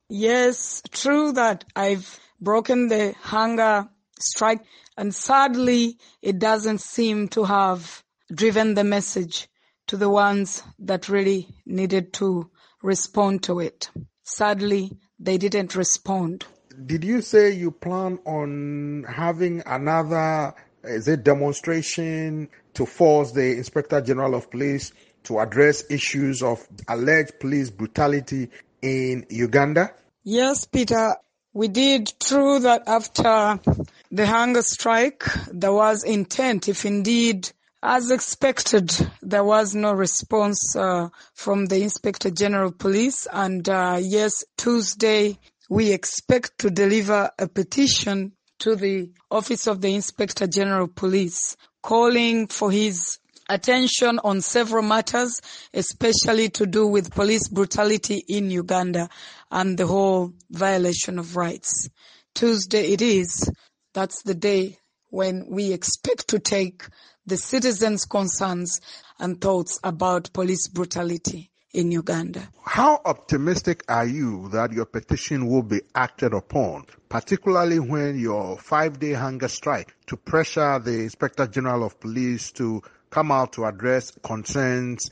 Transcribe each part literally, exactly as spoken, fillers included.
Yes, true that I've broken the hunger strike, and sadly, it doesn't seem to have driven the message to the ones that really needed to respond to it. Sadly, they didn't respond. Did you say you plan on having another, is it demonstration to force the Inspector General of Police to address issues of alleged police brutality in Uganda? Yes, Peter, we did. True that after the hunger strike, there was intent. If indeed, as expected, there was no response uh, from the Inspector General of Police. And uh, yes, Tuesday, we expect to deliver a petition to the Office of the Inspector General of Police, calling for his attention on several matters, especially to do with police brutality in Uganda and the whole violation of rights. Tuesday it is. That's the day when we expect to take the citizens' concerns and thoughts about police brutality in Uganda. How optimistic are you that your petition will be acted upon, particularly when your five-day hunger strike to pressure the Inspector General of Police to come out to address concerns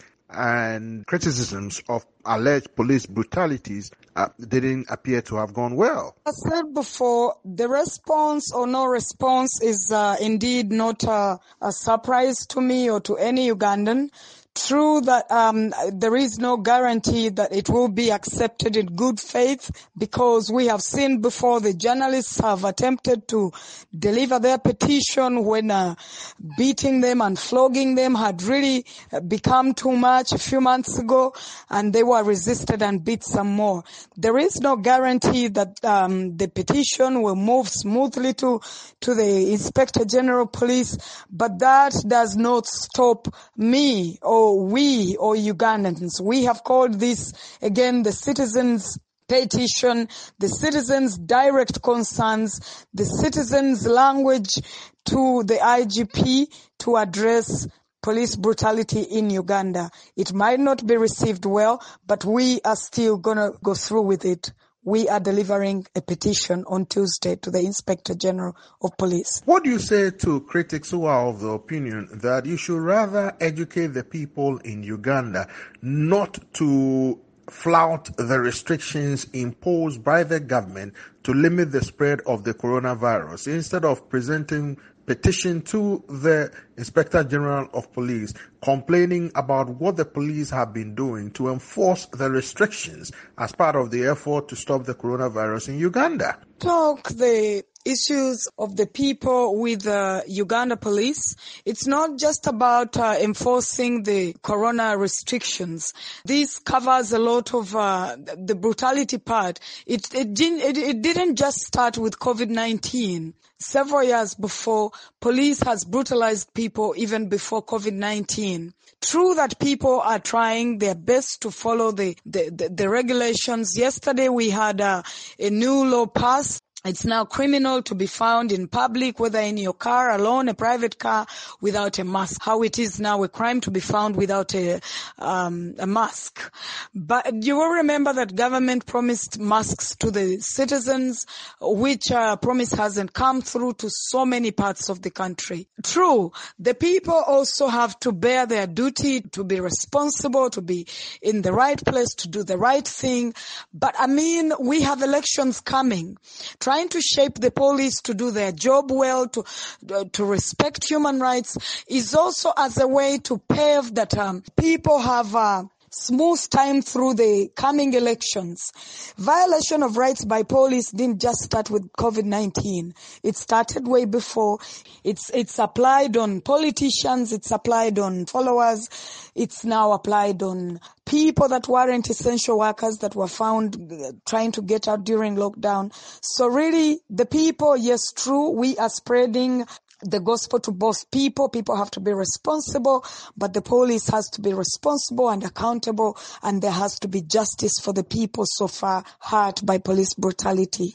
and criticisms of alleged police brutalities uh, didn't appear to have gone well? As I said before, the response or no response is uh, indeed not uh, a surprise to me or to any Ugandan. True that um, there is no guarantee that it will be accepted in good faith, because we have seen before the journalists have attempted to deliver their petition when uh, beating them and flogging them had really become too much a few months ago, and they were resisted and beat some more. There is no guarantee that um, the petition will move smoothly to to the Inspector General of Police, but that does not stop me or we or Ugandans. We have called this, again, the citizens' petition, the citizens' direct concerns, the citizens' language to the I G P to address police brutality in Uganda. It might not be received well, but we are still going to go through with it. We are delivering a petition on Tuesday to the Inspector General of Police. What do you say to critics who are of the opinion that you should rather educate the people in Uganda not to flout the restrictions imposed by the government to limit the spread of the coronavirus, instead of presenting petition to the Inspector General of Police complaining about what the police have been doing to enforce the restrictions as part of the effort to stop the coronavirus in Uganda? Talk the issues of the people with the uh, Uganda police. It's not just about uh, enforcing the corona restrictions. This covers a lot of uh, the brutality part. It, it, didn't, it, it didn't just start with COVID nineteen. Several years before, police has brutalized people even before COVID nineteen. True that people are trying their best to follow the, the, the, the regulations. Yesterday we had uh, a new law passed. It's now criminal to be found in public, whether in your car alone, a private car, without a mask. How it is now a crime to be found without a, um, a mask. But you will remember that government promised masks to the citizens, which uh, promise hasn't come through to so many parts of the country. True, the people also have to bear their duty to be responsible, to be in the right place, to do the right thing. But I mean, we have elections coming. Try Trying to shape the police to do their job well, to uh, to respect human rights, is also as a way to pave that um, people have a smooth time through the coming elections. Violation of rights by police didn't just start with COVID nineteen. It started way before. It's it's applied on politicians. It's applied on followers. It's now applied on people that weren't essential workers that were found uh, trying to get out during lockdown. So really, the people, yes, true, we are spreading the gospel to both people. People have to be responsible, but the police has to be responsible and accountable, and there has to be justice for the people so far hurt by police brutality.